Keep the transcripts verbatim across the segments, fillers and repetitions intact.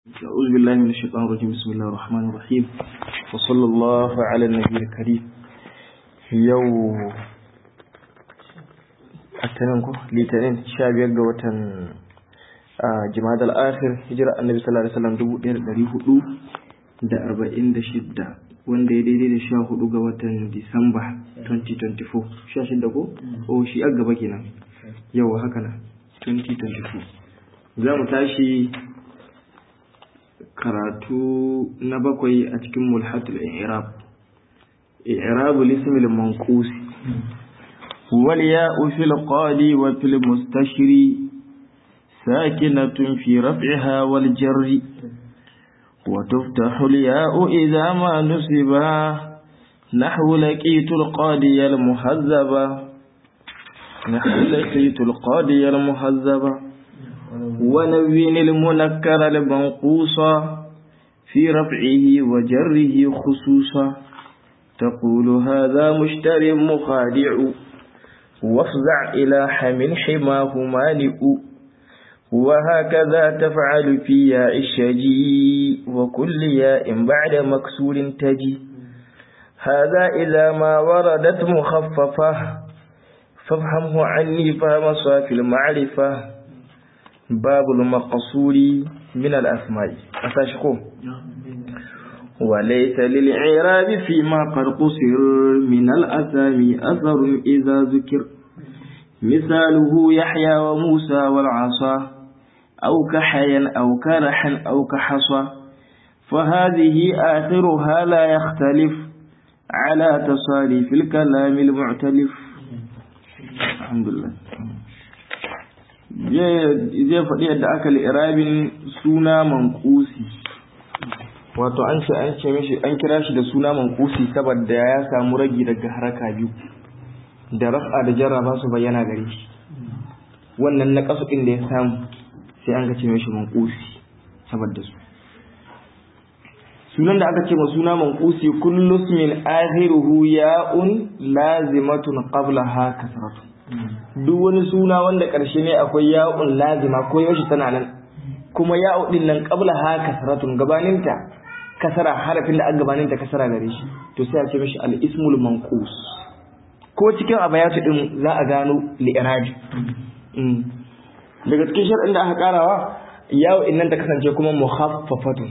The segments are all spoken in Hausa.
أعوذ بالله من الشيطان الرجيم. بسم الله الرحمن الرحيم وصلى الله على النبي الكريم. يوم التنين لتنين شابير وتن جماد الآخر هجرة النبي صلى الله عليه وسلم دبو دير دري هدو da arba'in da shidda wanda ya daidai da sha hudu ga watan Disamba twenty twenty-four. Sha shidda ko? Oh, shi a gaba kenan. Yau haka na twenty twenty-four. Za mu tashi karatu na bakwai a cikin mulhatul i'rab. i'rabul ismil manqus wal ya'u fil qadi wa fil mustashri sakinatun fi raf'iha wal jarri wa tuftahu al ya'u idha ma nusiba nahwu laqitul qadi al muhazzaba nahwu laqitul qadi al muhazzaba ونوين المنكر المنقوص في رفعه وجره خصوصا تقول هذا مشتر مخادع وافزع إلى حم حماه مانئ وهكذا تفعل في ياء الشجي وكل ياء بعد مكسور تجي هذا إذا ما وردت مخففة فافهمه عني فهم صافي المعرفة باب المقصور من الأسماء أساشكو وليس للإعراب فيما قد قصر من الأسامي أثر إذا ذكر مثاله يحيى وموسى والعصا أو كحيا أو كرحا أو كحصى فهذه آخرها لا يختلف على تصالي في الكلام المعتلف. الحمد لله. zai faɗi yadda aka li'irabin suna manqusi, wato an ce an ce mishi an kira shi da suna manqusi saboda ya samu ragi daga haraka biyu da raf'a da jarra ba su bayyana gare shi. wannan na kasu din da ya samu sai an ga ce mishi manqusi saboda su. Sunan da aka ce ma suna manqusi kullu ismin akhiruhu ya'un lazimatun qablaha kasratun. duk wani suna wanda ƙarshe ne akwai ya'un lazima ko yaushe tana nan, kuma ya'u din nan qabla ha kasratun gabaninta kasara, harafin da aka gabaninta kasara gare shi, to sai a ce mishi al-ismul manqus. ko cikin abayatu din za a gano li'irabi. daga cikin shar'in da aka karawa ya'u din nan ta kasance kuma mukhaffafatun,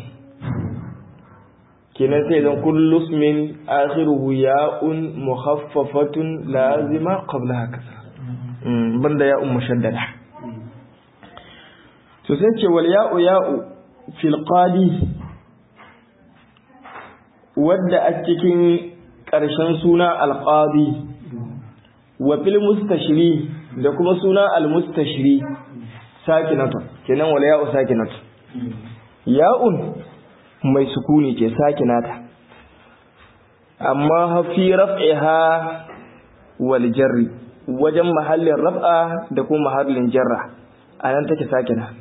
kenan sai zan kullu ismin akhiruhu ya'un mukhaffafatun lazima qablaha kasra banda ya ummu shaddada. to sai ce wal ya'u ya'u fil qadi, wadda a cikin ƙarshen suna al qadi, wa fil mustashri da kuma suna al mustashri sakinatu, kenan wal ya'u sakinatu. ya'un mai sukuni ce sakinata, amma hafi raf'iha wal jarri, wajen mahallin raf'a da kuma mahallin jarra anan take sakina.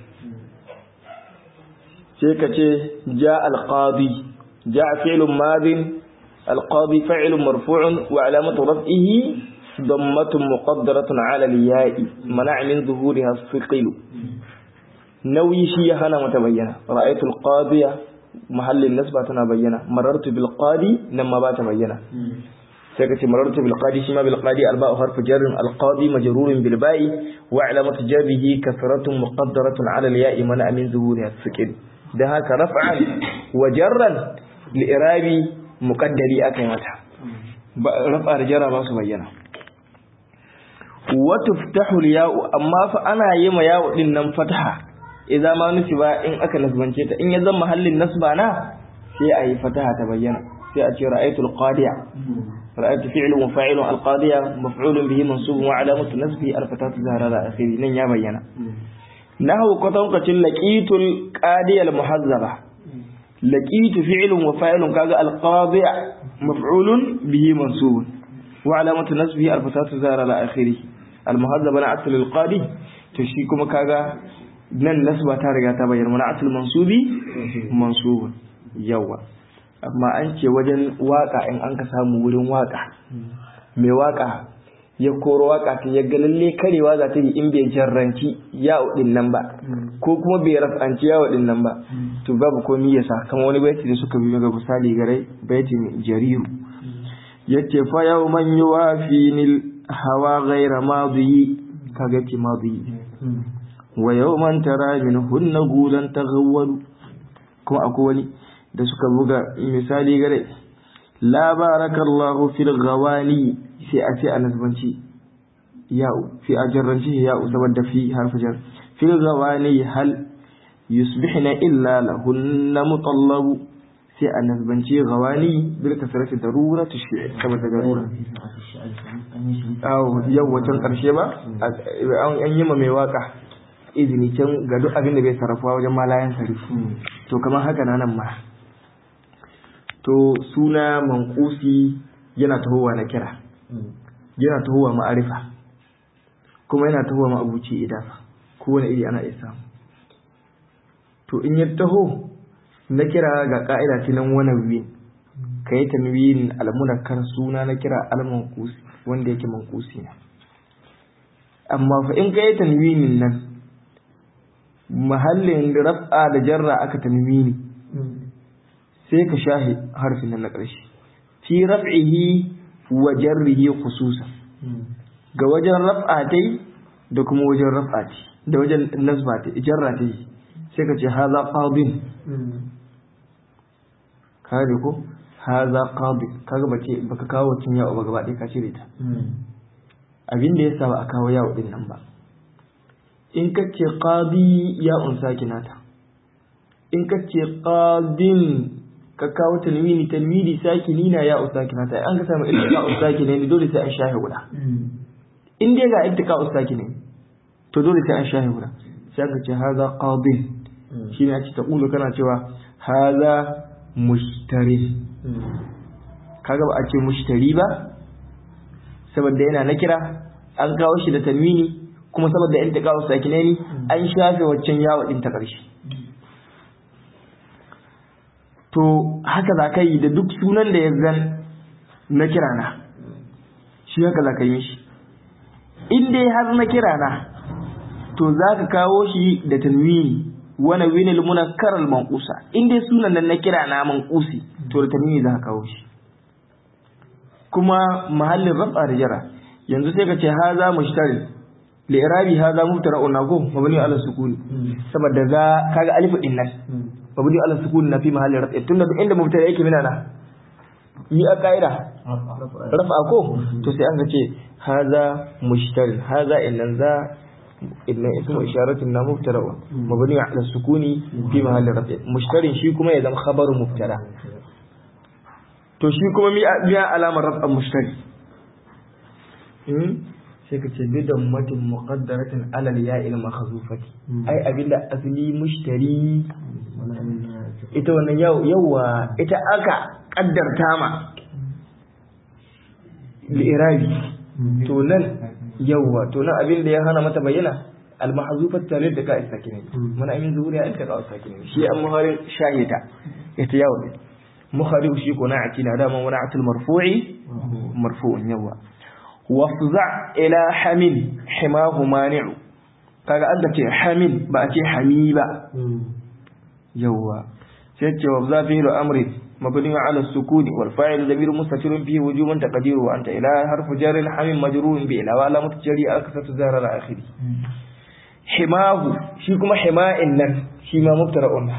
sai ka ce ja al-qadi, ja fi'lun madin, al-qadi fa'ilun marfu'un wa alamatu raf'ihi dammatun muqaddaratun 'ala al-ya'i mana'a min zuhuriha as-thiql. nauyi shi ya hana mata bayyana. ra'aytu al-qadiya mahallin nasba tana bayyana, marartu bil qadi nan ma ba ta bayyana. sai kace marartu bil qadi, shi ma bil qadi alba'u harfu jarrin, al qadi majrurun bil ba'i wa alamatu jarrihi kasratun muqaddaratun 'ala al ya'i mana min zuhuriha as-sakil. da haka raf'an wa jarran li irabi muqaddari akai mata, rafa da jarra ba su bayyana. wa tuftahu al ya'u, amma fa ana yi ma ya'u din nan fataha idan ma nusiba in aka nasbance ta, in ya zama mahallin nasba na sai ayi fataha ta bayyana, sai a ce ra'aytu al qadiya. رأيت فعل وفاعل القاضية مفعول به منصوب وعلامة نصبه الفتاة الزهراء على آخره. نن يا بينا نحو كتوقة لقيت القاضية المحذبة. لقيت فعل وفاعل كذا القاضية مفعول به منصوب وعلامة نصبه الفتاة الزهراء على آخره. المحذبة نعت للقاضي تشيكم كذا نن نسبة تارجع تبين منعت المنصوبي منصوب يوا. amma an ce wajen waka in an ka samu wurin waka mai waka ya koro waka ta ya ga lalle karewa za ta yi in bai jarranci yawo din nan ba ko kuma bai raf'anci yawo din nan ba to babu komai ya sa kamar wani baiti da suka bi ga misali gare baitin jariru yace fa yawman yuwafinil hawa ghayra madi kaga ce madi wa yawman tara min hunna gulan taghawwal kuma akwai wani da suka buga misali gare la barakallahu fil ghawani sai a ce a nasbanci ya'u fi ajarranci ya'u saboda fi harfi jar fil ghawani hal yusbihna illa lahunna mutallabu sai a nasbanci ghawani bil kasrati daruratu shi saboda darura aw yau wacan karshe ba an yi ma mai waka izini can ga duk abin da bai sarrafa wajen malayan sarrafi to kamar haka nan ma to suna manqusi yana tahowa na kira yana tahowa ma'arifa kuma yana tahowa ma'abuci idafa kowane iri ana iya samu to in ya taho na kira ga ka'ida ta nan wani win ka yi tanwin almunakkar suna na kira almanqusi wanda yake manqusi ne amma fa in ka yi tanwinin nan mahallin raf'a da jarra aka tanwini sai ka shahi harfin nan na ƙarshe fi raf'ihi wa jarrihi khususan ga wajen raf'a dai da kuma wajen raf'a ce da wajen nasba ta jarra ta sai ka ce haza qadin kare ko haza qadin kaga bace baka kawo cin yawo ba gaba ɗaya ka cire ta abin da yasa ba a kawo yawo din nan ba in ka ce qadi ya unsa kinata in ka ce qadin ka kawo tanwini tanwini sakini na ya usakina ta an ka samu iltika usakina ne dole sai an shafe guda in dai ga iltika usakina to dole sai an shafe guda sai ka ce haza qadin shine ake ta kulu kana cewa haza mushtari kaga ba a ce mushtari ba saboda yana na kira an kawo shi da tanwini kuma saboda iltika usakina ne an shafe waccan yawo din ta karshe to haka za ka yi da duk sunan da ya zan na kirana shi haka za ka yi shi in dai har na kirana to za ka kawo shi da tanwini wani winil munakkar al-manqusa in dai sunan nan na kirana manqusi to da tanwini za ka kawo shi kuma mahallin rafa da jara yanzu sai ka ce haza mushtari li irabi haza mubtara'un nago mabni ala sukuni saboda za kaga alif din nan mabni ala sukun na fi mahallin rafi tunda duk inda mubtada yake mina na yi a kaida rafa ko to sai an ga ce haza mushtari haza innan za innan ismu isharatin na mubtada mabni ala sukuni fi mahallin rafi mushtarin shi kuma ya zama khabaru mubtada to shi kuma mi biya alamar rafa mushtari sai ka ce bidan matin muqaddaratin alal ya'il makhzufati ai abinda asli mushtari ita wannan yawa ita aka kaddarta ma li'irabi to nan yawa to nan abinda ya hana mata bayyana al mahzufat talid da ka istakine muna yin zuhuriya ita ka istakine shi an muharin shahida ita yawa muharib shi ko na akina da man wana'atul marfu'i marfu'un yawa wafza ila hamil himahu mani'u kaga an da ce hamil ba a ce hami ba yawa sai ce wafza fi da amri mabni ala sukuni wal fa'il dhamir mustatirun fihi wujuban taqdiru wa anta ila harfu jar hamil majrurun bi ila wala mutajari akasatu zahra al akhiri himahu shi kuma hima'in nan shi ma mubtara'un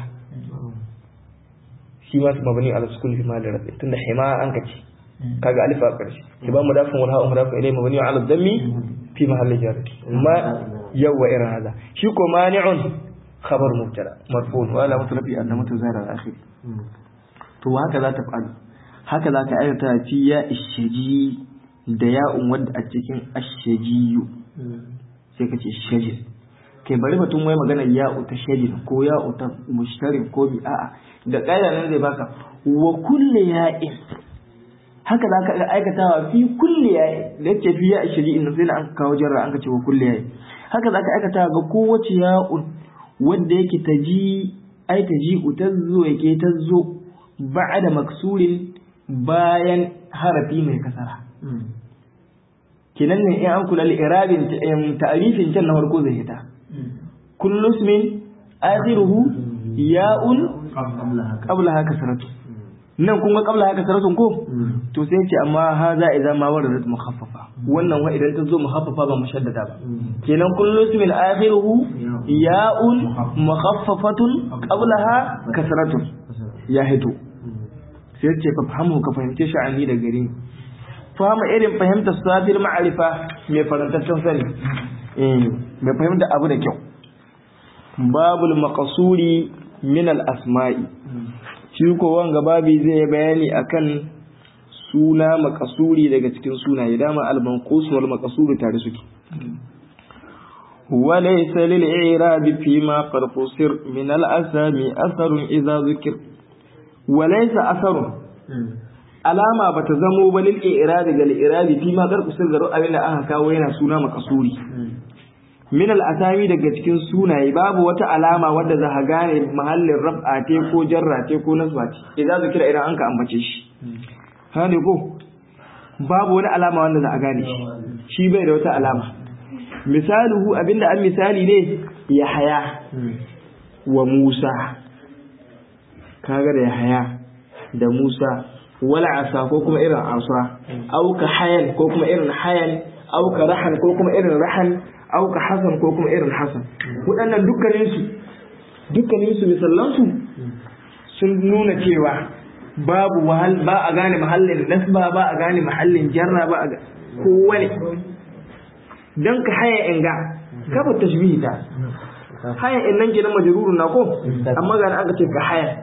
shi ma mabni ala sukuni fi mahall rafi tunda hima an kace kaga alif a karshe ki ba mu dafin wal ha'u mudaf ilayhi mabni ala dhammi fi mahall jar ma yawa irin hada shi ko mani'un khabar mubtada marfu'un wa la mutlabi anna mutazahir al-akhir to haka za ta faɗi haka za ka aikata fi ya ishaji da ya'un wanda a cikin ashajiyu sai ka ce shajin kai bari batun wai magana ya'u ta shajin ko ya'u ta mushtarin ko bi a'a da ƙaida nan zai baka wa kulli ya'in haka za ka aikatawa fi kulli ya'in da yake fi ya ishaji in sai an kawo jarra an ka ce wa kulli ya'in haka za ka aikata ga kowace ya'un wanda yake taji ai taji utazzo yake tazzo ba'da maksurin bayan harafi mai kasara kenan ne in an kula al-i'rabin ta'rifin can na farko zai hita kullu ismin akhiruhu ya'un qablaha kasratu nan kun ga qablaha kasratun ko to sai ce amma haza idan ma waradat mukhaffafa wannan wa idan ta zo mukhaffafa ba mushaddada ba kenan kullu ismin akhiruhu ya'un mukhaffafatun qablaha kasratun ya hito sai ce fa fahimu ka fahimce shi ani da gari fahama irin fahimtar safir ma'arifa mai farantaccen sani eh mai fahimta abu da kyau babul maqsuri min al asma'i shi ko wanga babi zai bayani akan suna maqsuri daga cikin sunaye dama al manqus wal maqsur tare suke وليس للإعراب فيما قد قصر من الأسامي أثر إذا ذكر وليس أثر alama bata zamo ba lil i'rabi gal i'rabi fi ma dar usul garo abinda aka kawo yana suna makasuri min al asami daga cikin sunaye babu wata alama wadda za ka gane mahallin raf'a te ko jarra te ko nasba ce idan zikira idan an ka ambace shi hane ko babu wani alama wanda za a gane shi shi bai da wata alama misaluhu abinda an misali ne Yahaya wa Musa kaga da Yahaya da Musa wala asa ko kuma irin asa au ka hayan ko kuma irin hayan au ka rahan ko kuma irin rahan au ka hasan ko kuma irin hasan waɗannan dukkanin su dukkanin su misallan su sun nuna cewa babu wahal ba a gane mahallin nasba ba a gane mahallin jarra ba a kowane dan ka haya inga kafa tashbihi ta haya in nan kenan majrurun na ko amma ga an ka ce ka haya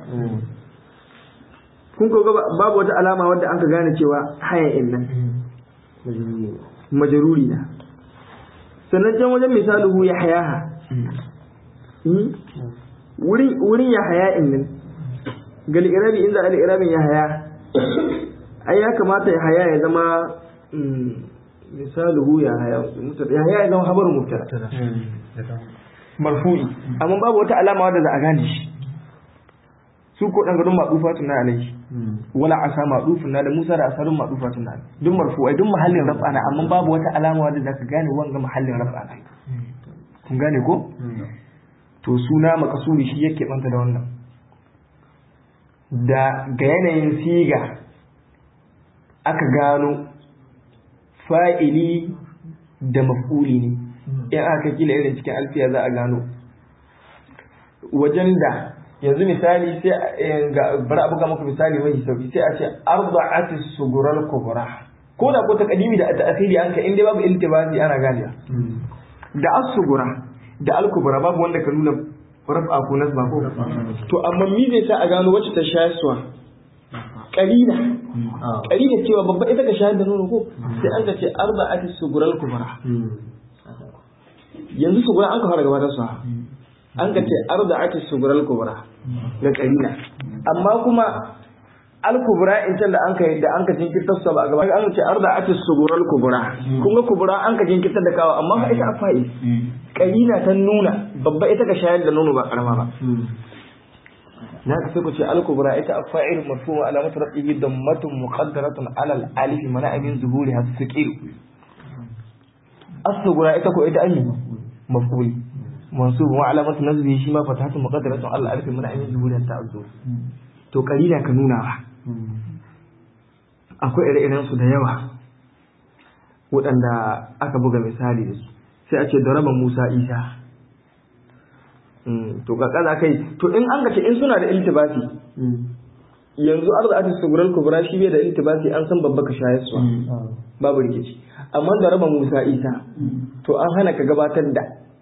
kun ko babu wata alama wadda an ka gane cewa haya in nan majruri na sannan can wajen misaluhu ya hayaha wurin wurin ya haya in nan gal irabi inda al irabin ya haya ai ya kamata ya haya ya zama misaluhu ya haya ya haya ya zama habaru mubtada marfu'i amma babu wata alama wadda za a gane shi su ko dan gadon madufatun na alai wala asa madufun na da Musa da asarun madufatun na duk marfu'ai duk mahallin raf'a na amma babu wata alama wadda zaka gane wanga mahallin raf'a na kun gane ko to suna makasuri shi yake banta da wannan da ga yanayin siga aka gano fa'ili da maf'uli ne in aka kila irin cikin alfiya za a gano wajen da yanzu misali sai ga bar abuga muku misali mai sauki sai a ce arba'ati sugural kubra ko da ko takadimi da ta'khiri an ka inda babu iltibasi ana gane da as-sugura da al-kubra babu wanda ka nuna raf'a ko nasba ko to amma mi zai sa a gano wacce ta shayarwa qalila qalila cewa babba ita ka shayar da nono ko sai an ka ce arba'ati sugural kubra yanzu sugura an ka fara gabatar su an ka ce arba'ati sugural kubra ga qalila amma kuma al-kubra in can da an ka da an ka jinkirta su ba gaba an ce arba'ati sugural kubra kun ga kubra an ka jinkirta da kawo amma fa ita afai qalila ta nuna babba ita ka shayar da nono ba karama ba na ka sai ku ce al-kubra ita afa'il marfu'u alamatu rafihi dammatun muqaddaratun ala al-alif mana min zuhuri hasqil as-sugura ita ko ita ayi maf'ul mansub wa alamatu nazbi shi ma fathatun muqaddaratun ala al-alif mana min zuhuri ta'azzur to qalila ka nuna ba akwai ire-iren su da yawa waɗanda aka buga misali da su sai a ce daraba Musa Isa to ga kaza kai to in an ga ce in suna da iltibasi yanzu arzatu sugural kubra shi bai da iltibasi an san babba ka shayar su babu rikici amma daraba Musa Isa to an hana ka gabatar da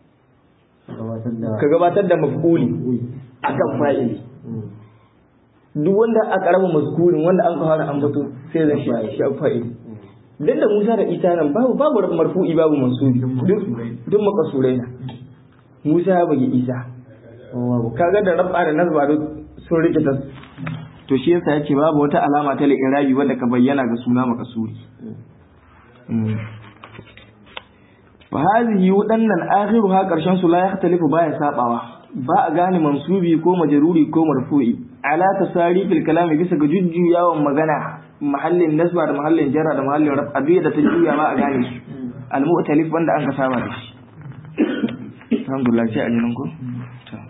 ka gabatar da maf'uli akan fa'ili duk wanda aka raba mazkurin wanda an fara ambato sai zai shi fa'ili dan da Musa da Isa nan babu babu marfu'i babu mansubi duk duk makasurai na Musa ya bagi Isa kaga da rabba da nazba duk sun rike ta to shi yasa yake babu wata alama ta al-irabi wanda ka bayyana ga suna makasuri fa hadhihi wadannan akhiruha karshen su la yahtalifu baya sabawa ba a gane mansubi ko majruri ko marfu'i ala tasarifil kalami bisa ga jujjuyawan magana mahallin nasba da mahallin jarra da mahallin raf'a da ta juya ba a gane su al-mu'talif wanda an ka saba da shi alhamdulillah sai a jinin ku